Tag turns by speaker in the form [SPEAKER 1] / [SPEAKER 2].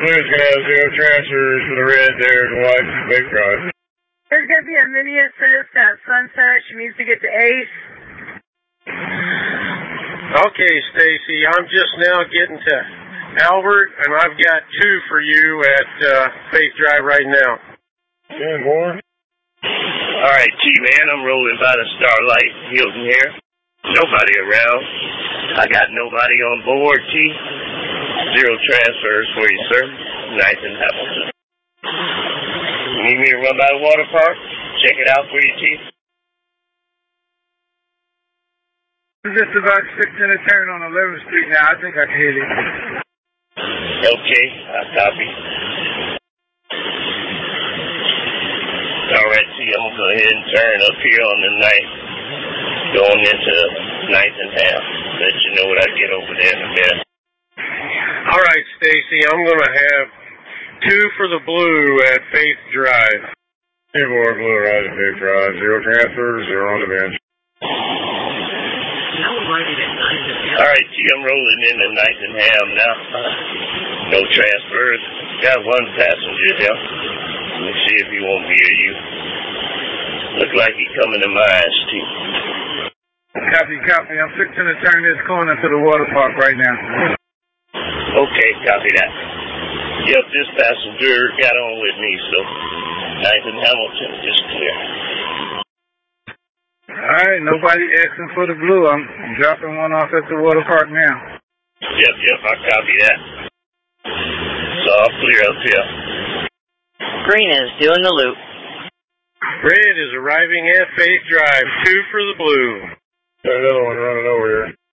[SPEAKER 1] Blue's going to have 0 transfers for the red there to white Faith Drive.
[SPEAKER 2] There's going to be a mini assist at Sunset. She needs to get to Ace.
[SPEAKER 3] Okay, Stacy, I'm just now getting to Albert, and I've got 2 for you at Faith Drive right now.
[SPEAKER 1] 10 more.
[SPEAKER 4] All right, T-Man, I'm rolling by the Starlight Hilton here. Nobody around. I got nobody on board, T. 0 transfers for you, sir. Nice and Hamilton. Need me to run by the water park? Check it out for you, T.
[SPEAKER 1] Just about 6 in a turn on 11th Street now. I think I can hit it.
[SPEAKER 4] Okay, I copy. All right, T, I'm going to go ahead and turn up here on the 9th, going into 9th and half. Let you know what I get over there in a minute.
[SPEAKER 3] All right, Stacy, I'm going to have 2 for the Blue at Faith Drive.
[SPEAKER 1] 2 more Blue right at Faith Drive. 0 transfers, 0 on the bench.
[SPEAKER 4] All right, T, I'm rolling in the 9th and half now. No transfers. Got 1 passenger here. Let me see if he won't be you. Look like he's coming to my eyes, T.
[SPEAKER 1] Copy. I'm fixing to turn this corner to the water park right now.
[SPEAKER 4] Okay, copy that. Yep, this passenger got on with me, so 9th and Hamilton is clear.
[SPEAKER 1] All right, nobody asking for the Blue. I'm dropping 1 off at the water park now.
[SPEAKER 4] Yep, I copy that. So I'll clear up here.
[SPEAKER 5] Green is doing the loop.
[SPEAKER 3] Red is arriving at Faith Drive. 2 for the Blue.
[SPEAKER 1] Got another one running over here.